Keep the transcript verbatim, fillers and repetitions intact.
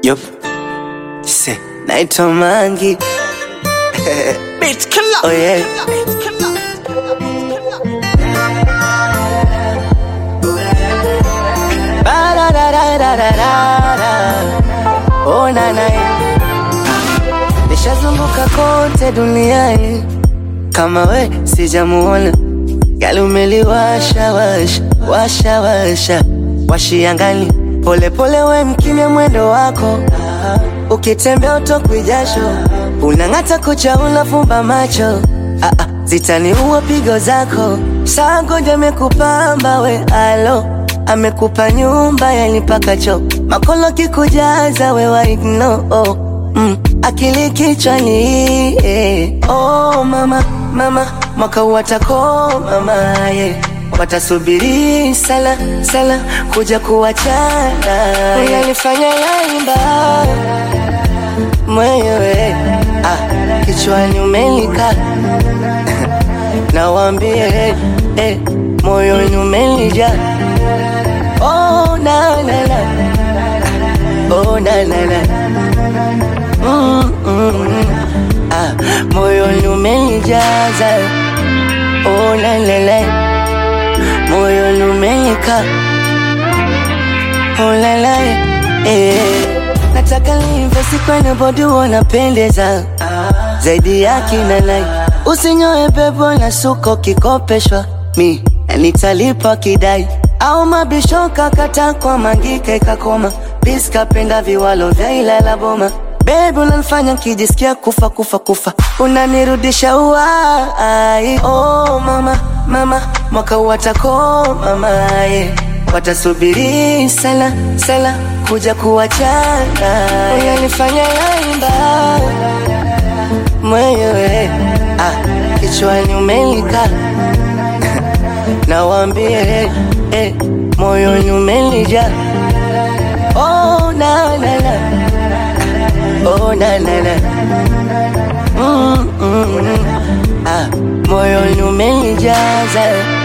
Yup. Say, naitwa Mangi. Beat killer. Oh yeah. Beat killer. Ba-da-da-da-da-da-da. Oh na na. Nishazunguka kote duniani, kama we sijamuona. Gali umeliwasha washa, washa washa, washi angani. Pole pole we mkimya mwendo wako, ukitembea utokwi jasho. Unang'ata kucha unafumba macho, ah ah, zitaniua pigo zako. Saa ngoja amekupamba we alo, amekupa nyumba yani paka cho. Makolo kikujaza we wa ignore, oh, mm, akili kichwani, eh. Oh mama, mama, mwaka watako mama, yeah. Watasubiri sala, sala, kuja kuachana. Unanifanya yaimba mwenyewe, ah, kichwani umelika. Nawambie, eh, moyoni umelija. Oh na na na, oh na na na, mm, mm, mm. Ah, moyoni umelijaza. Oh la la la, moyoni umelika. Oh la la, eh. Nataka niinvesti kwenye body wanapendeza zaidi ya kina nai. Usinyoe pepo na suko kikopeshwa, mi nitalipa kidai. Au mabishoka kata kwa Mangike kakoma, Piska penda viwalo vya Ilala Boma. Baby unanifanya kijisikia kufa kufa kufa, unanirudisha uai. Oh mama, mama, mwaka watako mama, yeah. Watasubiri sala, sala, kuja kuachana. Unanifanya yaimba mwenyewe, ah, kichwani umelika. Nawambie, eh, moyoni umelija. Oh na na na, oh na na na, mm, mm, mm. Ah, moyoni umelijaza.